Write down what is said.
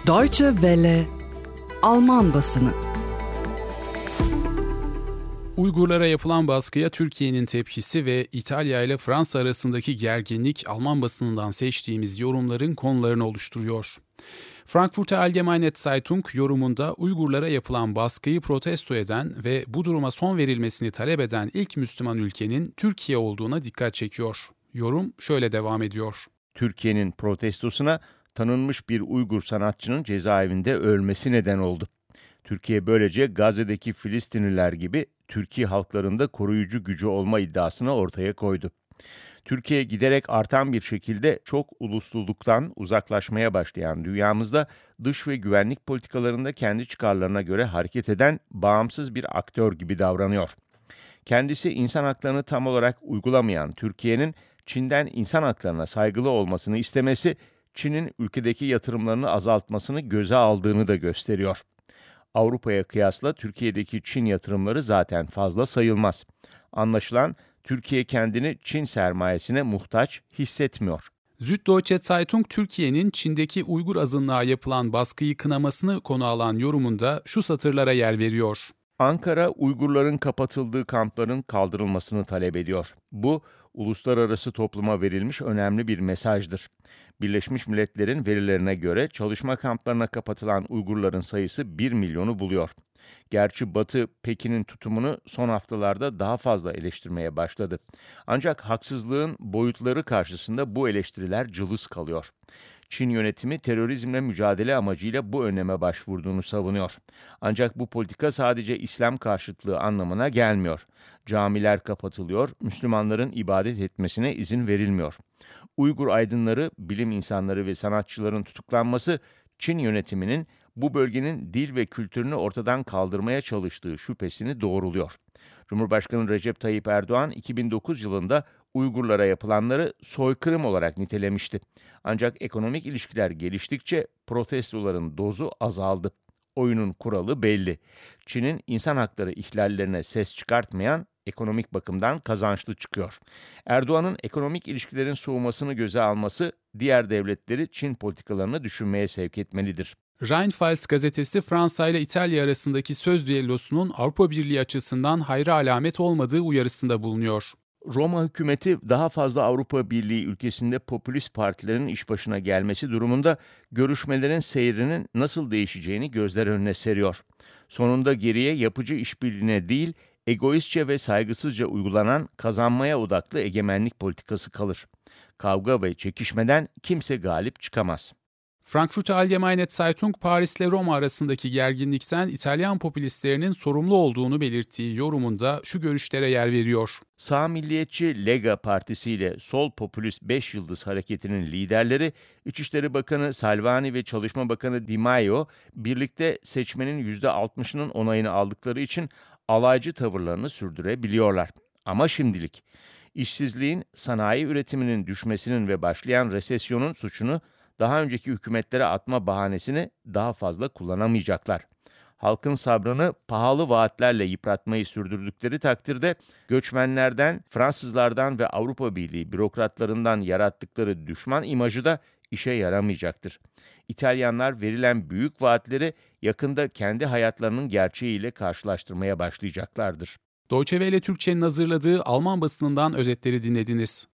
Deutsche Welle Alman basını. Uygurlara yapılan baskıya Türkiye'nin tepkisi ve İtalya ile Fransa arasındaki gerginlik Alman basınından seçtiğimiz yorumların konularını oluşturuyor. Frankfurter Allgemeine Zeitung yorumunda Uygurlara yapılan baskıyı protesto eden ve bu duruma son verilmesini talep eden ilk Müslüman ülkenin Türkiye olduğuna dikkat çekiyor. Yorum şöyle devam ediyor. Türkiye'nin protestosuna tanınmış bir Uygur sanatçının cezaevinde ölmesi neden oldu. Türkiye böylece Gazze'deki Filistinliler gibi Türkiye halklarında koruyucu gücü olma iddiasını ortaya koydu. Türkiye giderek artan bir şekilde çok ulusluluktan uzaklaşmaya başlayan dünyamızda dış ve güvenlik politikalarında kendi çıkarlarına göre hareket eden bağımsız bir aktör gibi davranıyor. Kendisi insan haklarını tam olarak uygulamayan Türkiye'nin Çin'den insan haklarına saygılı olmasını istemesi, Çin'in ülkedeki yatırımlarını azaltmasını göze aldığını da gösteriyor. Avrupa'ya kıyasla Türkiye'deki Çin yatırımları zaten fazla sayılmaz. Anlaşılan Türkiye kendini Çin sermayesine muhtaç hissetmiyor. Süddeutsche Zeitung, Türkiye'nin Çin'deki Uygur azınlığa yapılan baskıyı kınamasını konu alan yorumunda şu satırlara yer veriyor. Ankara, Uygurların kapatıldığı kampların kaldırılmasını talep ediyor. Bu, uluslararası topluma verilmiş önemli bir mesajdır. Birleşmiş Milletler'in verilerine göre çalışma kamplarına kapatılan Uygurların sayısı 1 milyonu buluyor. Gerçi Batı, Pekin'in tutumunu son haftalarda daha fazla eleştirmeye başladı. Ancak haksızlığın boyutları karşısında bu eleştiriler cılız kalıyor. Çin yönetimi terörizmle mücadele amacıyla bu önleme başvurduğunu savunuyor. Ancak bu politika sadece İslam karşıtlığı anlamına gelmiyor. Camiler kapatılıyor, Müslümanların ibadet etmesine izin verilmiyor. Uygur aydınları, bilim insanları ve sanatçıların tutuklanması Çin yönetiminin bu bölgenin dil ve kültürünü ortadan kaldırmaya çalıştığı şüphesini doğruluyor. Cumhurbaşkanı Recep Tayyip Erdoğan 2009 yılında Uygurlara yapılanları soykırım olarak nitelemişti. Ancak ekonomik ilişkiler geliştikçe protestoların dozu azaldı. Oyunun kuralı belli. Çin'in insan hakları ihlallerine ses çıkartmayan ekonomik bakımdan kazançlı çıkıyor. Erdoğan'ın ekonomik ilişkilerin soğumasını göze alması diğer devletleri Çin politikalarını düşünmeye sevk etmelidir. Rheinpfalz gazetesi Fransa ile İtalya arasındaki söz düellosunun Avrupa Birliği açısından hayra alamet olmadığı uyarısında bulunuyor. Roma hükümeti daha fazla Avrupa Birliği ülkesinde popülist partilerin iş başına gelmesi durumunda görüşmelerin seyrinin nasıl değişeceğini gözler önüne seriyor. Sonunda geriye yapıcı işbirliğine değil, egoistçe ve saygısızca uygulanan kazanmaya odaklı egemenlik politikası kalır. Kavga ve çekişmeden kimse galip çıkamaz. Frankfurter Allgemeine Zeitung, Paris ile Roma arasındaki gerginlikten İtalyan popülistlerinin sorumlu olduğunu belirttiği yorumunda şu görüşlere yer veriyor. Sağ milliyetçi Lega Partisi ile sol popülist 5 Yıldız Hareketi'nin liderleri İçişleri Bakanı Salvini ve Çalışma Bakanı Di Maio birlikte seçmenin %60'ının onayını aldıkları için alaycı tavırlarını sürdürebiliyorlar. Ama şimdilik işsizliğin, sanayi üretiminin düşmesinin ve başlayan resesyonun suçunu daha önceki hükümetlere atma bahanesini daha fazla kullanamayacaklar. Halkın sabrını pahalı vaatlerle yıpratmayı sürdürdükleri takdirde göçmenlerden, Fransızlardan ve Avrupa Birliği bürokratlarından yarattıkları düşman imajı da işe yaramayacaktır. İtalyanlar verilen büyük vaatleri yakında kendi hayatlarının gerçeğiyle karşılaştırmaya başlayacaklardır. Deutsche Welle Türkçe'nin hazırladığı Alman basınından özetleri dinlediniz.